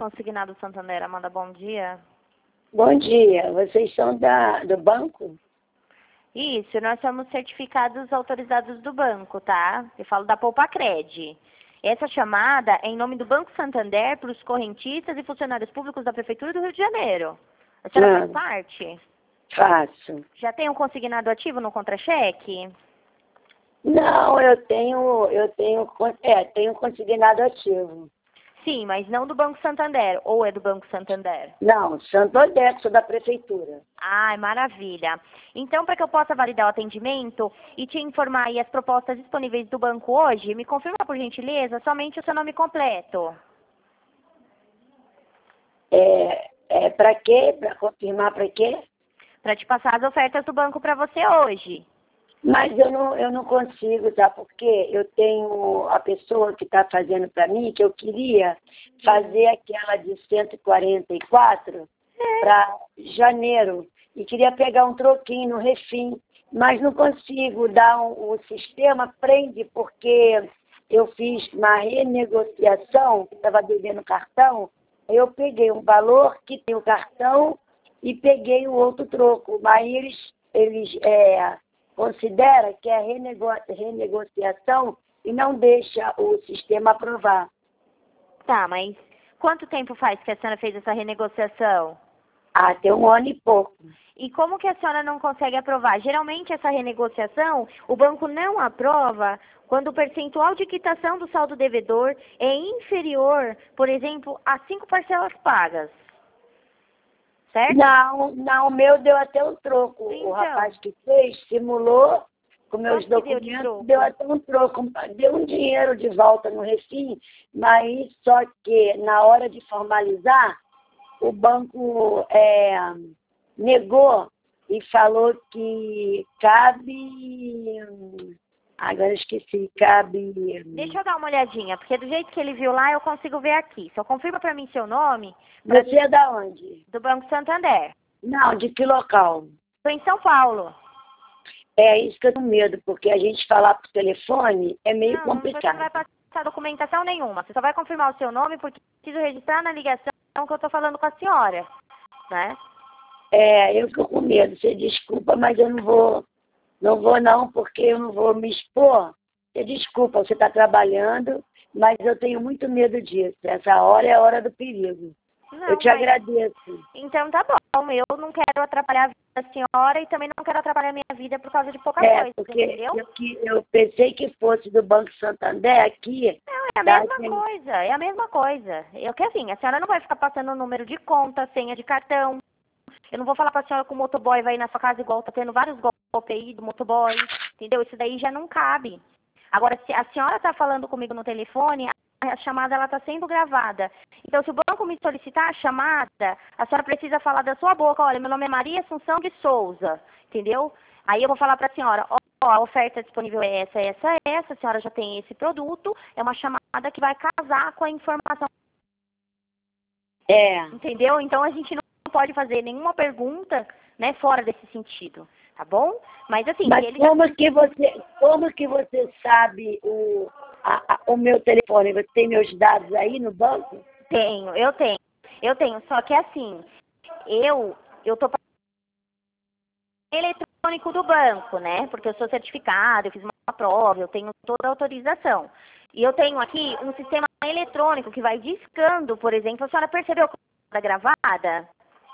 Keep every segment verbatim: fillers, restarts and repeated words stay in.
Consignado Santander, Amanda, bom dia. Bom dia, vocês são da, do banco? Isso, nós somos certificados autorizados do banco, tá? Eu falo da Poupacred. Essa chamada é em nome do Banco Santander para os correntistas e funcionários públicos da Prefeitura do Rio de Janeiro. A senhora Ah. faz parte? Faço. Já tem um consignado ativo no contra-cheque? Não, eu tenho, eu tenho, é, tenho consignado ativo. Sim, mas não do Banco Santander, ou é do Banco Santander? Não, Santander, sou da Prefeitura. Ai, maravilha. Então, para que eu possa validar o atendimento e te informar aí as propostas disponíveis do banco hoje, me confirma, por gentileza, somente o seu nome completo. É, é para quê? Para confirmar para quê? Para te passar as ofertas do banco para você hoje. Mas eu não, eu não consigo, tá? Porque eu tenho a pessoa que está fazendo para mim, que eu queria fazer aquela de cento e quarenta e quatro para janeiro. E queria pegar um troquinho no refim, mas não consigo dar um, o sistema prende porque eu fiz uma renegociação, que estava devendo cartão, eu peguei um valor que tem o cartão e peguei o outro troco. Mas eles, eles é, considera que é renego renegociação e não deixa o sistema aprovar. Tá, mas quanto tempo faz que a senhora fez essa renegociação? Ah, tem um ano e pouco. E como que a senhora não consegue aprovar? Geralmente essa renegociação, o banco não aprova quando o percentual de quitação do saldo devedor é inferior, por exemplo, a cinco parcelas pagas. Certo? Não, não, o meu deu até um troco. Então. O rapaz que fez, simulou com meus Quanto que deu de documentos, troco? deu até um troco. Deu um dinheiro de volta no refim, mas só que na hora de formalizar, o banco é, negou e falou que cabe... Agora eu esqueci, cabe... Deixa eu dar uma olhadinha, porque do jeito que ele viu lá, eu consigo ver aqui. Só confirma para mim seu nome. pra- Você é da onde? Do Banco Santander. Não, de que local? Estou em São Paulo. É isso que eu tenho medo, porque a gente falar por telefone é meio Não, não, você complicado. não vai passar documentação nenhuma. Você só vai confirmar o seu nome, porque preciso registrar na ligação que eu estou falando com a senhora, né? É, eu fico com medo. Você desculpa, mas eu não vou, não vou não, porque eu não vou me expor. Você desculpa, você está trabalhando, mas eu tenho muito medo disso. Essa hora é a hora do perigo. Não, eu te mas- agradeço. Então tá bom. Eu não quero atrapalhar a vida da senhora e também não quero atrapalhar a minha vida por causa de pouca É, coisa, porque entendeu? eu, que- eu pensei que fosse do Banco Santander aqui. Não, é a tá? mesma Tem- coisa, é a mesma coisa. Eu que assim, a senhora não vai ficar passando o número de conta, senha de cartão. Eu não vou falar pra senhora que o motoboy vai ir na sua casa igual tá tendo vários golpes aí do motoboy, entendeu? Isso daí já não cabe. Agora, se a senhora tá falando comigo no telefone, a chamada ela tá sendo gravada. Então, se o banco me solicitar a chamada, a senhora precisa falar da sua boca, olha, meu nome é Maria Assunção de Souza, entendeu? Aí eu vou falar pra senhora, ó, a oferta disponível é essa, essa, essa, a senhora já tem esse produto, é uma chamada que vai casar com a informação, É. entendeu? Então, a gente não pode fazer nenhuma pergunta, né, fora desse sentido, tá bom? Mas assim, Mas se ele como que você, como que você sabe o, a- a- o meu telefone? Você tem meus dados aí no banco? tenho, eu tenho, eu tenho, só que assim, eu, eu tô eletrônico do banco, né? Porque eu sou certificada, eu fiz uma prova, eu tenho toda a autorização. E eu tenho aqui um sistema eletrônico que vai discando, por exemplo, a senhora percebeu que a gravada?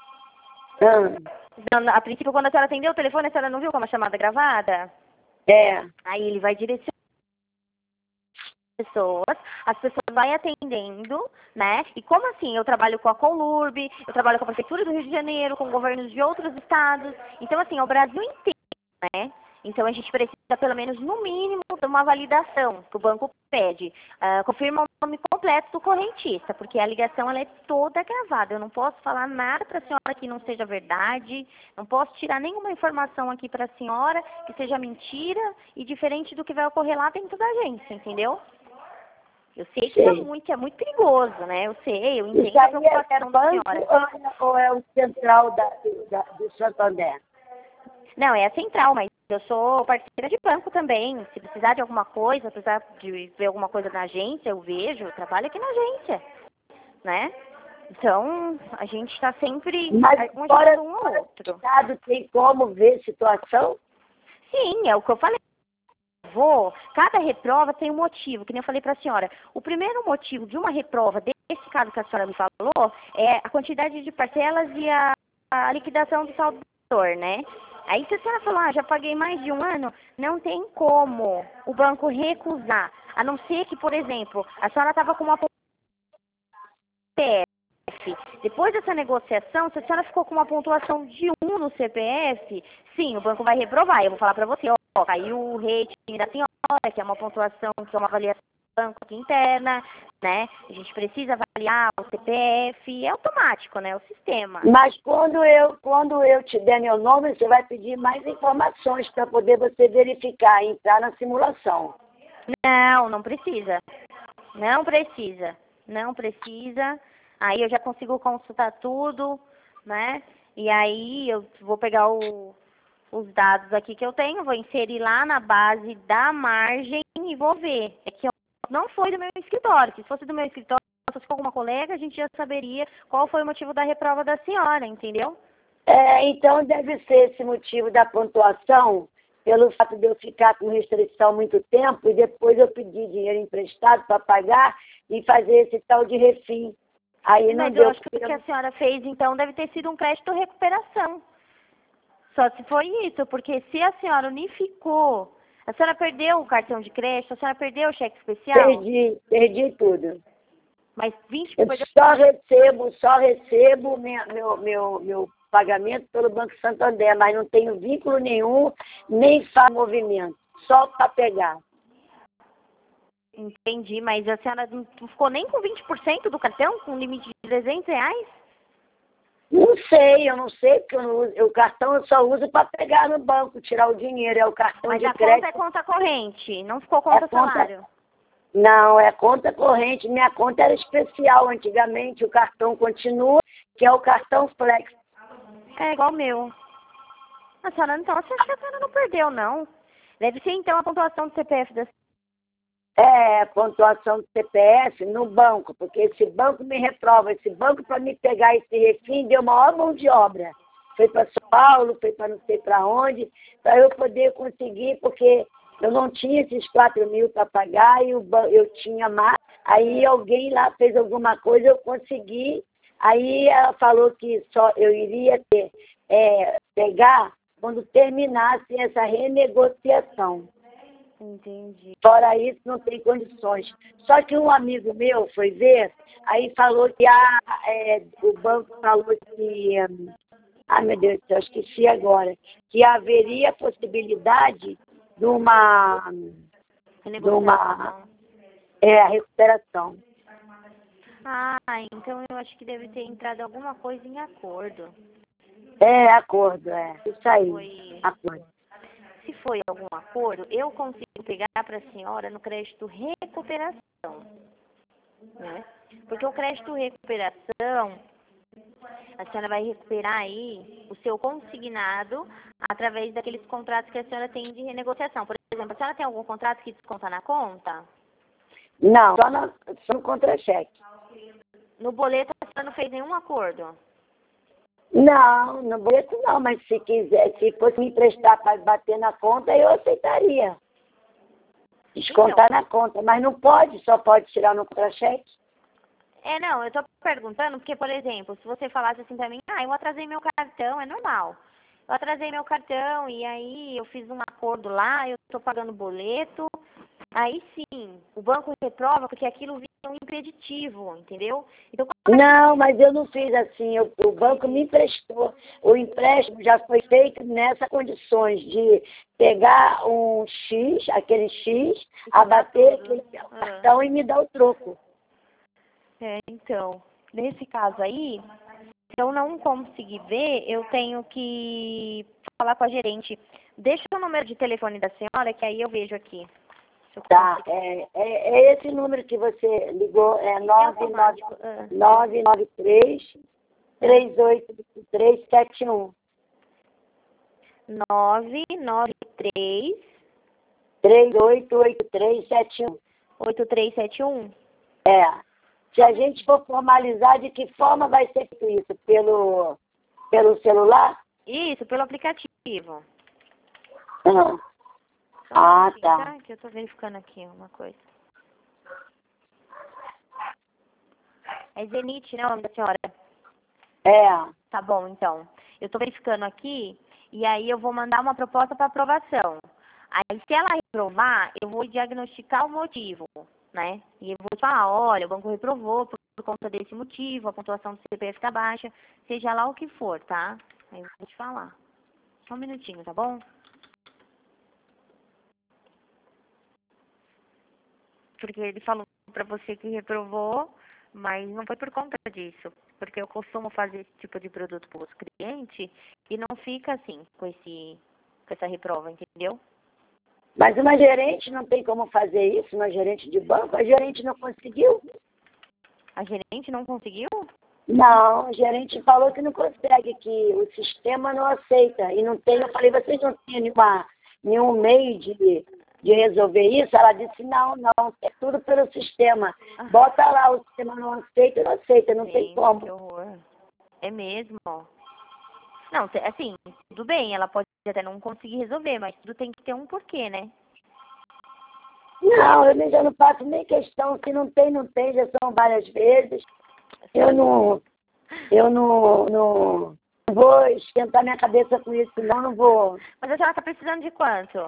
Ah, Não, a princípio, quando a senhora atendeu o telefone, a senhora não viu como a chamada gravada? é. Aí ele vai direcionar as pessoas, as pessoas vai atendendo, né? E como assim? Eu trabalho com a Colurb, eu trabalho com a Prefeitura do Rio de Janeiro, com governos de outros estados. Então, assim, é o Brasil inteiro, né? Então, a gente precisa, pelo menos, no mínimo, de uma validação que o banco pede. Uh, confirma o nome completo do correntista, porque a ligação ela é toda gravada. Eu não posso falar nada para a senhora que não seja verdade, não posso tirar nenhuma informação aqui para a senhora que seja mentira e diferente do que vai ocorrer lá dentro da agência, entendeu? Eu sei que é Sei. muito, é muito perigoso, né? Eu sei, eu Isso entendo a aí é preocupação da banco senhora. ou ou é o central da, da, do Santander? Não, é a central, mas eu sou parceira de banco também. Se precisar de alguma coisa, precisar de ver alguma coisa na agência, eu vejo, eu trabalho aqui na agência, né? Então, a gente está sempre Mas um fora, ajudando um ao fora do outro. estado, tem como ver situação? Sim, é o que eu falei. Vou, cada reprova tem um motivo, que nem eu falei para a senhora. O primeiro motivo de uma reprova, desse caso que a senhora me falou, é a quantidade de parcelas e a, a liquidação do saldo devedor, né? Aí se a senhora falar, ah, já paguei mais de um ano, não tem como o banco recusar. A não ser que, por exemplo, a senhora estava com uma P F. Depois dessa negociação, se a senhora ficou com uma pontuação de um no C P F, sim, o banco vai reprovar. Eu vou falar para você, ó, caiu o rating da senhora, que é uma pontuação, que é uma avaliação do banco aqui interna, né? A gente precisa avaliar o C P F, é automático, né? O sistema. Mas quando eu, quando eu te der meu nome, você vai pedir mais informações para poder você verificar, entrar na simulação. Não, não precisa. Não precisa. Não precisa. Aí eu já consigo consultar tudo, né? E aí eu vou pegar o, os dados aqui que eu tenho, vou inserir lá na base da margem e vou ver. É que eu, não foi do meu escritório. Se fosse do meu escritório, se fosse com alguma colega, a gente já saberia qual foi o motivo da reprova da senhora, entendeu? É, então deve ser esse motivo da pontuação, pelo fato de eu ficar com restrição muito tempo e depois eu pedir dinheiro emprestado para pagar e fazer esse tal de refim. Aí não Mas deu. eu acho que o que a senhora fez, então, deve ter sido um crédito recuperação. Só se foi isso, porque se a senhora unificou, a senhora perdeu o cartão de crédito, a senhora perdeu o cheque especial, Perdi, perdi tudo. mas vinte Eu perdeu. só recebo, só recebo minha- meu, meu, meu pagamento pelo Banco Santander, mas não tenho vínculo nenhum, nem faço movimento, só para pegar. Entendi, mas a senhora não ficou nem com vinte por cento do cartão, com limite de trezentos reais? Não sei, eu não sei, porque eu não uso, o cartão eu só uso para pegar no banco, tirar o dinheiro, é o cartão Mas de a crédito. conta é conta corrente, não ficou conta É conta, salário. não, é conta corrente, minha conta era especial antigamente, o cartão continua, que é o cartão Flex. É igual o meu. A senhora, então, você acha que a senhora não perdeu, não? Deve ser, então, a pontuação do C P F da É, pontuação do C P F no banco, porque esse banco me reprova. Esse banco, para me pegar esse refim, deu maior mão de obra. Foi para São Paulo, foi para não sei para onde, para eu poder conseguir, porque eu não tinha esses quatro mil para pagar e o ban- eu tinha mais. Aí alguém lá fez alguma coisa, eu consegui. Aí ela falou que só eu iria ter, é, pegar quando terminasse essa renegociação. Entendi. Fora isso, não tem condições. Só que um amigo meu foi ver, aí falou que ah, é, o banco falou que, hum, ah, meu Deus do céu, esqueci agora, que haveria possibilidade de uma, de uma é, recuperação. Ah, então eu acho que deve ter entrado alguma coisa em acordo. É, acordo, é. Isso aí, Foi, acordo. se foi algum acordo, eu consigo pegar para a senhora no crédito recuperação, né? Porque o crédito recuperação, a senhora vai recuperar aí o seu consignado através daqueles contratos que a senhora tem de renegociação. Por exemplo, a senhora tem algum contrato que desconta na conta? Não, só no, só no contra-cheque. No boleto a senhora não fez nenhum acordo? Não, no boleto não, mas se quiser, se fosse me emprestar para bater na conta, eu aceitaria. Descontar Então, na conta, mas não pode, só pode tirar no contra-cheque. é, não, eu tô perguntando porque, por exemplo, se você falasse assim pra mim, ah, eu atrasei meu cartão, é normal. Eu atrasei meu cartão e aí eu fiz um acordo lá, eu tô pagando boleto. Aí sim, o banco reprova porque aquilo vira um impeditivo, entendeu? Então, Não, mas eu não fiz assim, eu, o banco me emprestou. O empréstimo já foi feito nessas condições de pegar um X, aquele X, abater aquele cartão e me dar o troco. é, então, nesse caso aí, se eu não conseguir ver, eu tenho que falar com a gerente. Deixa o número de telefone da senhora, que aí eu vejo aqui. Se eu Tá, consigo. é, é, é esse número que você ligou, é É nove nove automático. Ah. nove nove três, três oito três sete um. nove nove três, três oito oito três sete um. oito três sete um. É. Se a gente for formalizar, de que forma vai ser feito isso? Pelo, pelo celular? Isso, pelo aplicativo. Ah, Só um ah minutinho, tá. Que eu tô verificando aqui uma coisa. É Zenit, né, o nome da senhora? É. Tá bom, então. Eu tô verificando aqui e aí eu vou mandar uma proposta para aprovação. Aí, se ela reprovar, eu vou diagnosticar o motivo, né? E eu vou te falar, olha, o banco reprovou por, por conta desse motivo, a pontuação do C P F tá baixa, seja lá o que for, tá? Aí eu vou te falar. Só um minutinho, tá bom? Porque ele falou pra você que reprovou, mas não foi por conta disso. Porque eu costumo fazer esse tipo de produto para os clientes e não fica assim, com, esse, com essa reprova, entendeu? Mas uma gerente não tem como fazer isso, uma gerente de banco? A gerente não conseguiu? A gerente não conseguiu? Não, a gerente falou que não consegue, que o sistema não aceita. E não tem, eu falei, vocês não têm nenhuma, nenhum meio de, de resolver isso? Ela disse, não, não, é tudo pelo sistema. Bota lá, o sistema não aceita, não aceita, não tem Gente, como. que horror. É mesmo. Não, te- assim, tudo bem, ela pode até não conseguir resolver, mas tudo tem que ter um porquê, né? Não, eu nem- já não faço nem questão, se não tem, não tem, já são várias vezes. Eu não, eu não, não vou esquentar minha cabeça com isso, não, não vou. Mas a senhora tá precisando de quanto?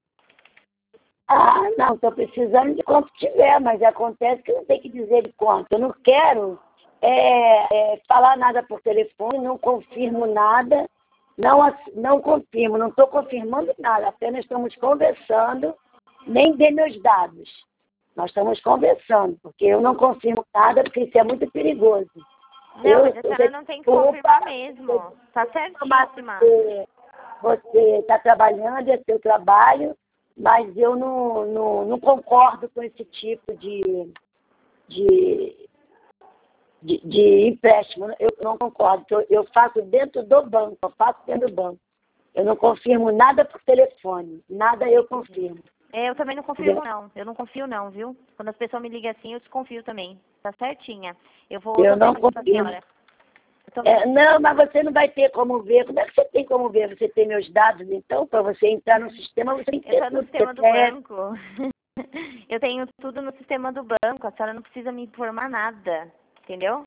Ah, não, estou precisando de quanto tiver, mas acontece que não tem que dizer de quanto. Eu não quero é, é, falar nada por telefone, não confirmo nada, não, ass- não confirmo, não estou confirmando nada, apenas estamos conversando, nem dê meus dados. Nós estamos conversando, porque eu não confirmo nada, porque isso é muito perigoso. Não, Eu, mas a senhora não tem que confirmar mesmo. Tá certíssima. Você você está trabalhando, é seu trabalho, mas eu não, não, não concordo com esse tipo de, de, de, de empréstimo. Eu não concordo. Eu, eu faço dentro do banco, eu faço dentro do banco. Eu não confirmo nada por telefone, nada eu confirmo. É, eu também não confio não. Eu não confio não, viu? Quando as pessoas me ligam assim, eu desconfio também. Tá certinha. Eu vou Eu tô não vendo com a confio. senhora. Eu tô É, vendo. não, mas você não vai ter como ver. Como é que você tem como ver? Você tem meus dados, então, para você entrar no sistema, você tem que Eu ter tô no tudo. sistema do C P F. banco. Eu tenho tudo no sistema do banco. A senhora não precisa me informar nada. Entendeu?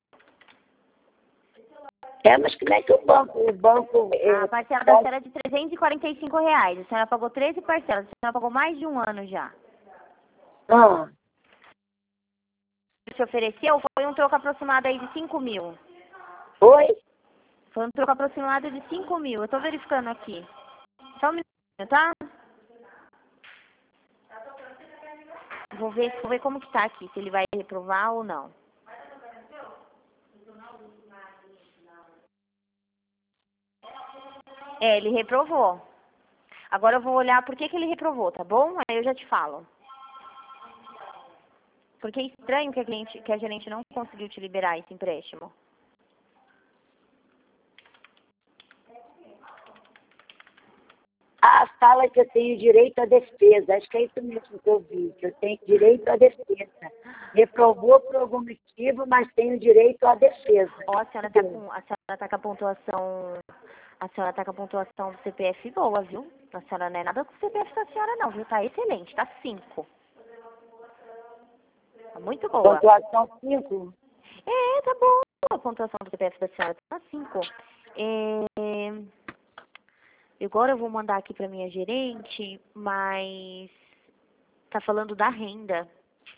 É, mas como é que o banco, o banco... é, A parcela da senhora é de trezentos e quarenta e cinco reais. A senhora pagou treze parcelas. A senhora pagou mais de um ano já. Ah, Se ofereceu, foi um troco aproximado aí de cinco mil. oi? Foi um troco aproximado de cinco mil. Eu tô verificando aqui. Só um minutinho, tá? Vou ver, vou ver como que tá aqui, se ele vai reprovar ou não. É, ele reprovou. Agora eu vou olhar por que que ele reprovou, tá bom? Aí eu já te falo. Porque é estranho que a, cliente, que a gerente não conseguiu te liberar esse empréstimo. Ah, fala que eu tenho direito à defesa. Acho que é isso mesmo que eu vi, que eu tenho direito à defesa. Reprovou por algum motivo, mas tenho direito à defesa. Ó, a senhora tá com, a senhora tá com a pontuação, a senhora tá com a pontuação do C P F boa, viu? A senhora não é nada com o C P F da senhora não, viu? Tá excelente, tá cinco. Tá muito boa. Pontuação cinco. É, tá boa a pontuação do C P F da senhora, tá cinco. É... Agora eu vou mandar aqui pra minha gerente, mas tá falando da renda.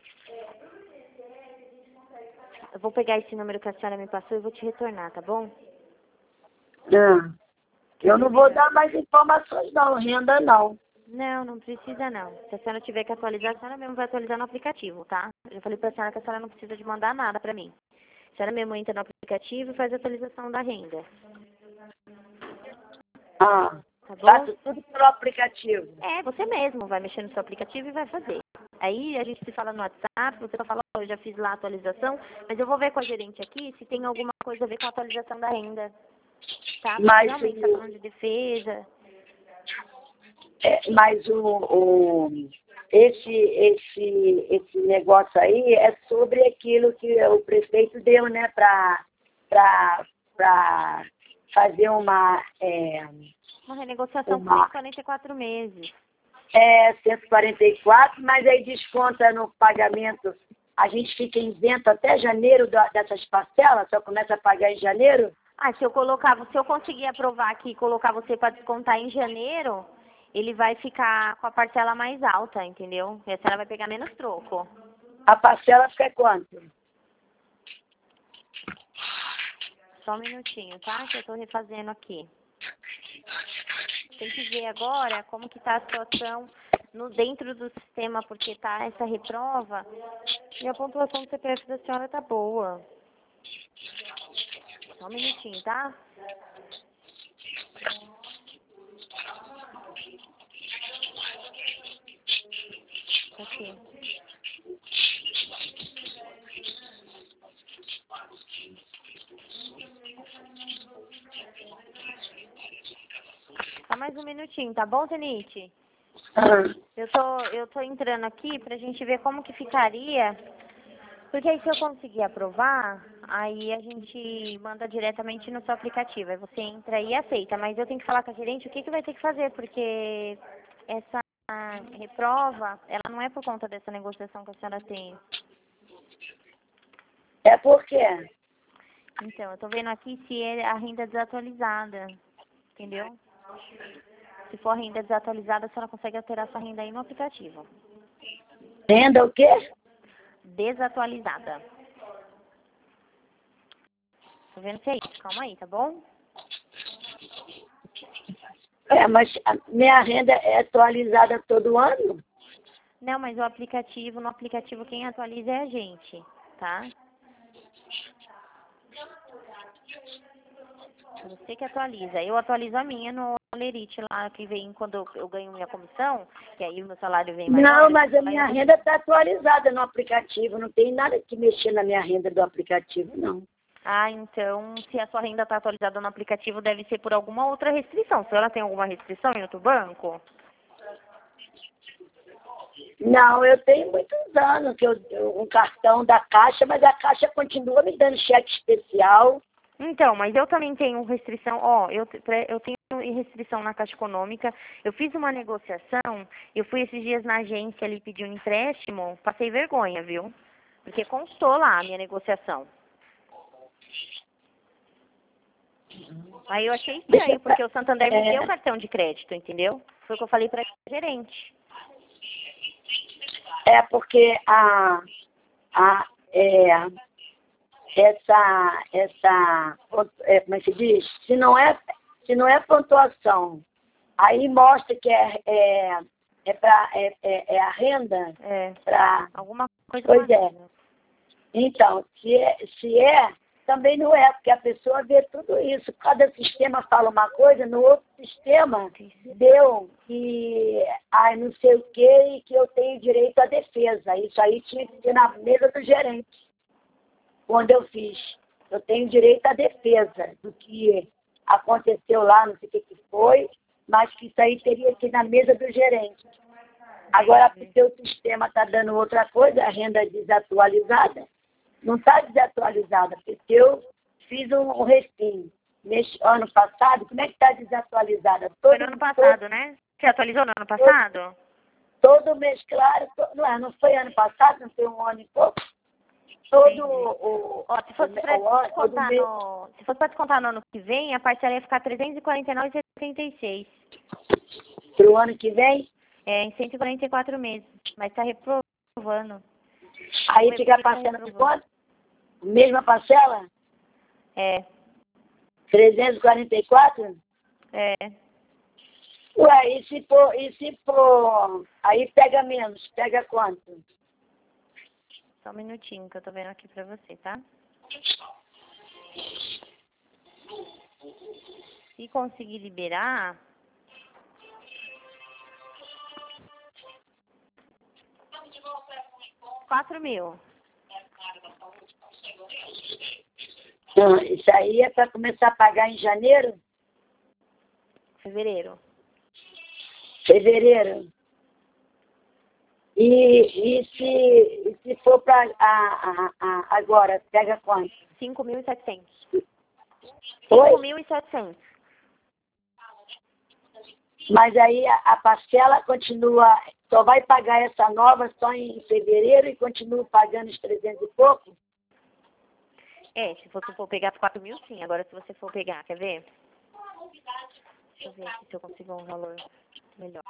Eu vou pegar esse número que a senhora me passou e vou te retornar, tá bom? Ah, eu não vou dar mais informações não, renda não. Não, não precisa não. Se a senhora tiver que atualizar, a senhora mesmo vai atualizar no aplicativo, tá? Eu já falei pra senhora que a senhora não precisa de mandar nada pra mim. A senhora mesmo entra no aplicativo e faz a atualização da renda. Ah, Tá bom? faço tudo pelo aplicativo. É, você mesmo vai mexer no seu aplicativo e vai fazer. Aí a gente se fala no WhatsApp, você vai falar, ó, eu já fiz lá a atualização, mas eu vou ver com a gerente aqui se tem alguma coisa a ver com a atualização da renda. Tá? Porque Mas realmente tá o, falando de defesa. é, mas o, o, esse, esse, esse negócio aí é sobre aquilo que o prefeito deu, né, para fazer uma... É, Uma renegociação uma, por quarenta e quatro meses. É, cento e quarenta e quatro, mas aí desconta no pagamento. A gente fica isento até janeiro da, dessas parcelas, só começa a pagar em janeiro? Ah, se eu colocar, se eu conseguir aprovar aqui e colocar você para descontar em janeiro, ele vai ficar com a parcela mais alta, entendeu? E a senhora vai pegar menos troco. A parcela fica quanto? Só um minutinho, tá? Que eu tô refazendo aqui. Tem que ver agora como que tá a situação no, dentro do sistema, porque tá essa reprova e a pontuação do C P F da senhora tá boa. Só um minutinho, tá? Aqui. Só mais um minutinho, tá bom, Zenite? Eu tô, eu tô entrando aqui pra gente ver como que ficaria, porque aí se eu conseguir aprovar, aí a gente manda diretamente no seu aplicativo, aí você entra e aceita, mas eu tenho que falar com a gerente o que que vai ter que fazer, porque essa reprova, ela não é por conta dessa negociação que a senhora tem. É por quê? Então, eu tô vendo aqui se é a renda desatualizada, entendeu? Se for renda desatualizada, a senhora consegue alterar sua renda aí no aplicativo. Renda o quê? Desatualizada. Tô vendo se é isso. Calma aí, tá bom? É, mas a minha renda é atualizada todo ano? Não, mas o aplicativo, no aplicativo quem atualiza é a gente, tá? Você que atualiza. Eu atualizo a minha no Lerite lá, que vem quando eu ganho minha comissão, que aí o meu salário vem maior. Não, mas a minha renda está atualizada no aplicativo. Não tem nada que mexer na minha renda do aplicativo, não. Ah, então, se a sua renda está atualizada no aplicativo, deve ser por alguma outra restrição. Se ela tem alguma restrição em outro banco? Não, eu tenho muitos anos que eu, um cartão da Caixa, mas a Caixa continua me dando cheque especial. Então, mas eu também tenho restrição, ó, eu, eu tenho restrição na Caixa Econômica, eu fiz uma negociação, eu fui esses dias na agência ali pedir um empréstimo, passei vergonha, viu? Porque constou lá a minha negociação. Aí eu achei estranho, porque o Santander me deu cartão de crédito, entendeu? Foi o que eu falei para a gerente. É porque a, a, é, essa, essa, é, como é que se diz? Se não é, se não é pontuação, aí mostra que é, é, é, pra, é, é, é a renda É, para... alguma coisa. Pois é. Então, se é, se é, também não é, porque a pessoa vê tudo isso. Cada sistema fala uma coisa, no outro sistema deu que, ai, não sei o quê, e que eu tenho direito à defesa. Isso aí tinha que ser na mesa do gerente, quando eu fiz. Eu tenho direito à defesa do que aconteceu lá, não sei o que, que foi, mas que isso aí teria que ir na mesa do gerente. Agora, porque o sistema está dando outra coisa, a renda desatualizada, não está desatualizada, porque eu fiz um, um respingo neste ano passado, como é que está desatualizada? Todo, foi no ano passado, todo, né? Você atualizou no ano passado? Todo, todo mês, claro, todo, não, é, não foi ano passado, não foi um ano e pouco? Todo o, Ó, se fosse para descontar no, se fosse para descontar no ano que vem, a parcela ia ficar trezentos e quarenta e nove reais e setenta e seis centavos. Para o ano que vem? É, em cento e quarenta e quatro meses, mas está reprovando. Aí fica a parcela de quanto? Mesma parcela? É. trezentos e quarenta e quatro? É. Ué, e se for, e se for, aí pega menos, pega quanto? Só um minutinho que eu tô vendo aqui pra você, tá? Se conseguir liberar... Quatro mil. Então, isso aí é para começar a pagar em janeiro? Fevereiro. Fevereiro. E, e, se, e se for para agora, pega quanto? cinco mil e setecentos. Oi? cinco mil e setecentos. Mas aí a, a parcela continua, só vai pagar essa nova só em fevereiro e continua pagando os trezentos e pouco? É, se você for pegar por quatro mil, sim. Agora, se você for pegar, quer ver? Deixa eu ver aqui se eu consigo um valor melhor.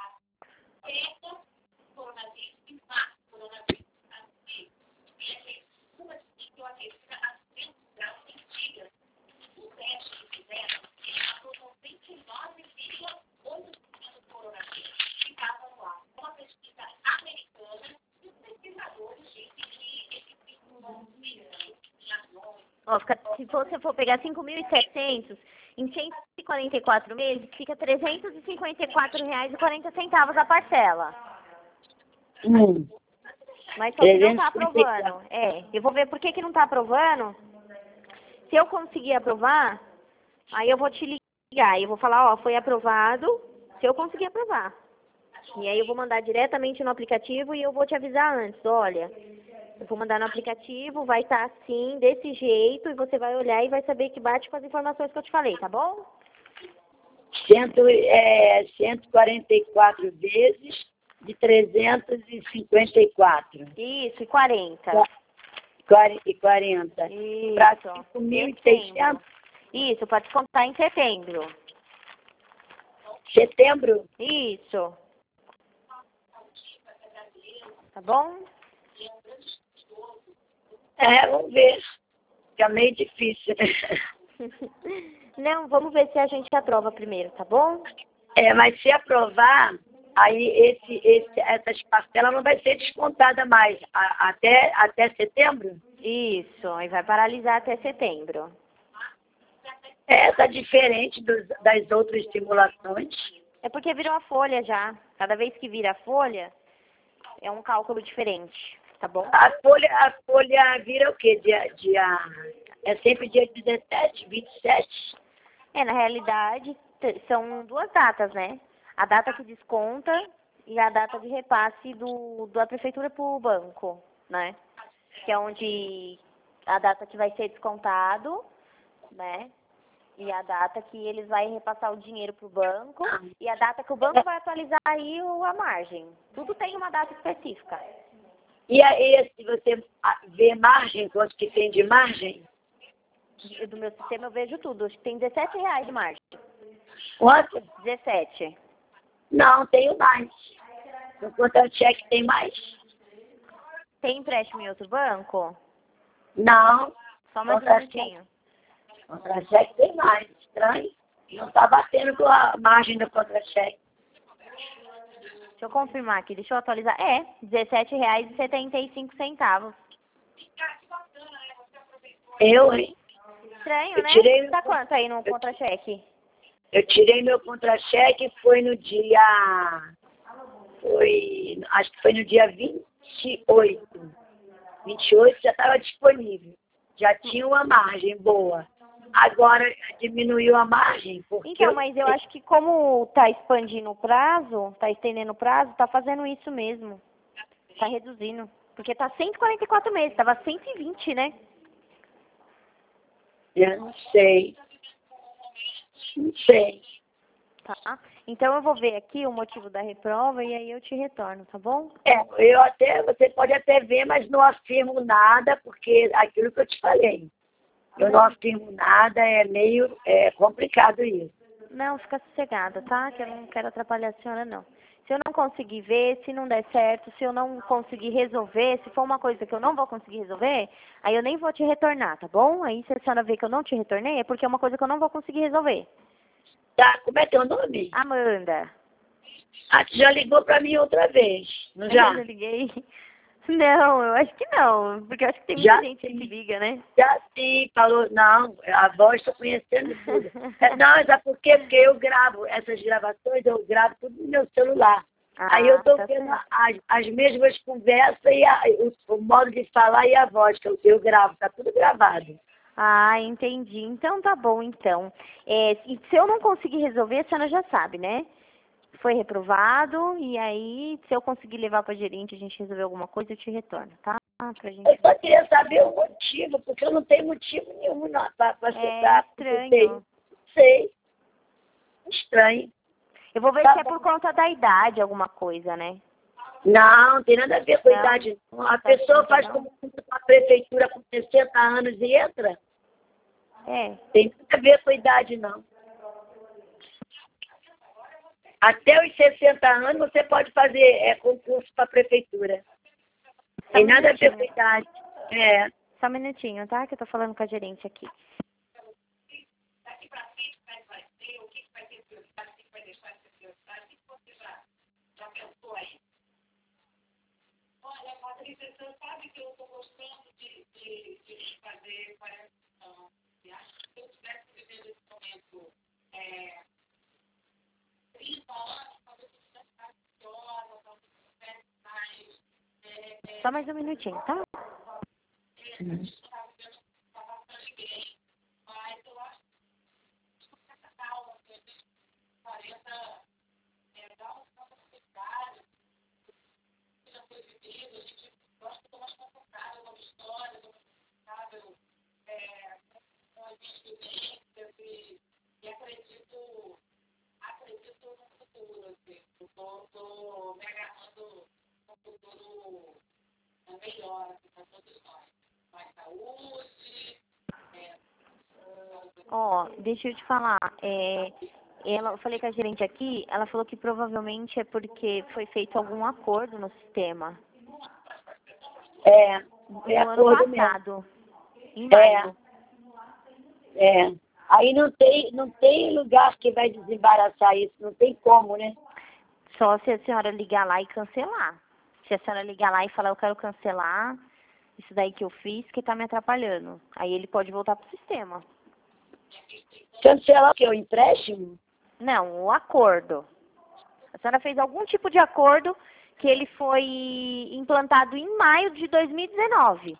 Ó, fica, se você for pegar cinco mil e setecentos, em cento e quarenta e quatro meses, fica trezentos e cinquenta e quatro reais e quarenta centavos a parcela. Hum. Mas só que não está aprovando. É, eu vou ver por que, que não está aprovando. Se eu conseguir aprovar, aí eu vou te ligar. Eu vou falar, ó, foi aprovado, se eu conseguir aprovar. E aí eu vou mandar diretamente no aplicativo e eu vou te avisar antes, olha. Eu vou mandar no aplicativo, vai estar assim, desse jeito, e você vai olhar e vai saber que bate com as informações que eu te falei, tá bom? Cento, é, cento e quarenta e quatro vezes de trezentos e cinquenta e quatro. Isso, e quarenta. E quarenta. Isso. Para cinco mil e seiscentos. Isso, para descontar em setembro. Setembro? Isso. Tá bom? É, vamos ver. Fica meio difícil, né? Não, vamos ver se a gente aprova primeiro, tá bom? É, mas se aprovar, aí esse, esse, essas parcelas não vai ser descontada mais. A, até, até setembro? Isso, aí vai paralisar até setembro. É, tá diferente dos, das outras simulações. É porque virou a folha já. Cada vez que vira a folha, é um cálculo diferente, tá bom? A folha, a folha vira o quê? Dia, dia, é sempre dia dezessete, vinte e sete? É, na realidade, são duas datas, né? A data que desconta e a data de repasse do, da prefeitura para o banco, né? Que é onde a data que vai ser descontado, né? E a data que eles vão repassar o dinheiro para o banco e a data que o banco vai atualizar aí o, a margem. Tudo tem uma data específica. E aí, se você vê margem, quanto que tem de margem? Do meu sistema eu vejo tudo. Acho que tem dezessete reais de margem. Quanto? dezessete. Não, tenho mais. No contra-cheque tem mais? Tem empréstimo em outro banco? Não. Só mais um minutinho. Contra-cheque tem mais. Estranho. Não está batendo com a margem do contra-cheque. Deixa eu confirmar aqui. Deixa eu atualizar. É, dezessete reais e setenta e cinco centavos. Eu, hein? Estranho, eu né? Tirei Tá quanto aí no contra-cheque? Eu tirei meu contra-cheque, foi no dia... Foi... Acho que foi no dia vinte e oito. vinte e oito já estava disponível. Já tinha uma margem boa. Agora diminuiu a margem. Porque então, mas eu acho que como tá expandindo o prazo, tá estendendo o prazo, tá fazendo isso mesmo. Tá reduzindo. Porque tá cento e quarenta e quatro meses, tava cento e vinte, né? Eu não sei. Não sei. Tá. Então eu vou ver aqui o motivo da reprova e aí eu te retorno, tá bom? É, eu até, você pode até ver, mas não afirmo nada, porque aquilo que eu te falei. Eu não afirmo nada, é meio é, complicado isso. Não, fica sossegada, tá? Que eu não quero atrapalhar a senhora, não. Se eu não conseguir ver, se não der certo, se eu não conseguir resolver, se for uma coisa que eu não vou conseguir resolver, aí eu nem vou te retornar, tá bom? Aí se a senhora ver que eu não te retornei, é porque é uma coisa que eu não vou conseguir resolver. Tá, como é teu nome? Amanda. Ah, tu já ligou pra mim outra vez, não já? Eu já liguei. Não, eu acho que não, porque eu acho que tem muita Já gente sim. que liga, né? Já sim, falou, não, a voz estou conhecendo tudo. É, não, sabe por quê? Porque eu gravo essas gravações, eu gravo tudo no meu celular. Ah, Aí eu estou tá vendo certo. as, as mesmas conversas e a, o, o modo de falar e a voz que eu, eu gravo, tá tudo gravado. Ah, entendi. Então tá bom, então. É, e se eu não conseguir resolver, a senhora já sabe, né? Foi reprovado, e aí, se eu conseguir levar para gerente, a gente resolver alguma coisa, eu te retorno, tá? Pra gente... Eu só queria saber o motivo, porque eu não tenho motivo nenhum para aceitar. É estranho. Sei. Estranho. Eu vou ver Tá se é bom. por conta da idade, alguma coisa, né? Não, não tem nada a ver com a Não? idade. A Tá pessoa bom, faz não? como a prefeitura com sessenta anos e entra. É. Tem nada a ver com a idade, não. Até os sessenta anos você pode fazer é, concurso para a prefeitura. Só Tem um nada a ver com a minutinho. idade. É. Só um minutinho, tá? Que eu tô falando com a gerente aqui. Só mais um minutinho, tá? Hum. Ó, deixa eu te falar. É, ela, eu falei com a gerente aqui, ela falou que provavelmente é porque foi feito algum acordo no sistema. É. É No ano acordo mesmo. passado. Em maio. É. É. Aí não tem, não tem lugar que vai desembaraçar isso. Não tem como, né? Só se a senhora ligar lá e cancelar. Se a senhora ligar lá e falar, eu quero cancelar isso daí que eu fiz, que tá me atrapalhando. Aí ele pode voltar pro sistema. Cancelar o quê? O empréstimo? Não, o acordo. A senhora fez algum tipo de acordo que ele foi implantado em maio de dois mil e dezenove.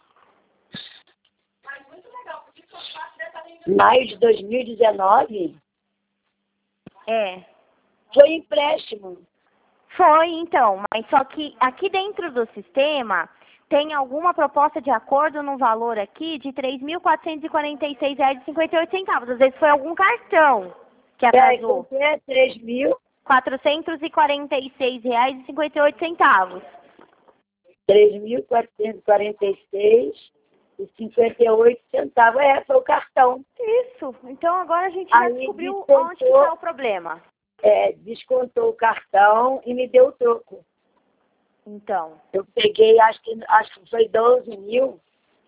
Maio de dois mil e dezenove? É. Foi empréstimo. Foi, então. Mas só que aqui dentro do sistema tem alguma proposta de acordo no valor aqui de três mil quatrocentos e quarenta e seis reais e cinquenta e oito centavos. Às vezes foi algum cartão que atrasou. É, é três mil? quatrocentos e quarenta e seis reais e cinquenta e oito centavos. três mil quatrocentos e quarenta e seis e cinquenta e oito centavos. É, foi o cartão. Isso. Então agora a gente já Aí descobriu descontou, onde que está o problema. É, descontou o cartão e me deu o troco. Então. Eu peguei, acho que, acho que foi doze mil.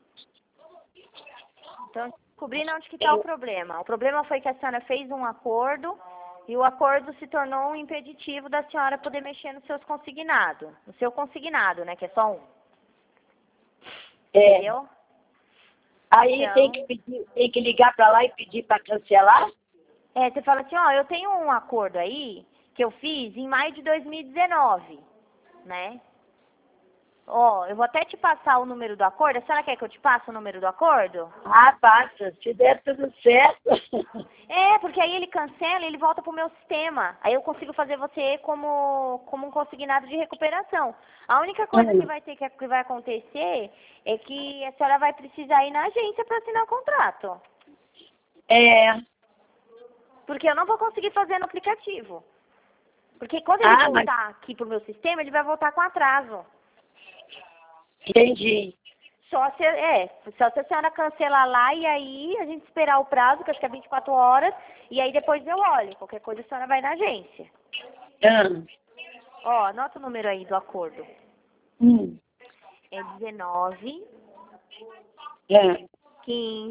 Então descobrindo onde que está o problema. O problema foi que a senhora fez um acordo e o acordo se tornou um impeditivo da senhora poder mexer nos seus consignados. No seu consignado, né? Que é só um. É. Entendeu? Aí Então, tem que pedir, tem que ligar para lá e pedir para cancelar? É, você fala assim, ó, eu tenho um acordo aí que eu fiz em maio de dois mil e dezenove, né? Ó, eu vou até te passar o número do acordo. A senhora quer que eu te passe o número do acordo? Ah, passa. Se der tudo certo. É, porque aí ele cancela e ele volta pro meu sistema. Aí eu consigo fazer você como, como um consignado de recuperação. A única coisa que vai ter que, que vai acontecer é que a senhora vai precisar ir na agência para assinar o contrato. É. Porque eu não vou conseguir fazer no aplicativo. Porque quando ele Ah, voltar mas... aqui pro meu sistema, ele vai voltar com atraso. Entendi. Só se, é, só se a senhora cancelar lá e aí a gente esperar o prazo, que acho que é vinte e quatro horas, e aí depois eu olho. Qualquer coisa a senhora vai na agência. Ah. Ó, anota o número aí do acordo. Hum. É dezenove, É. quinze.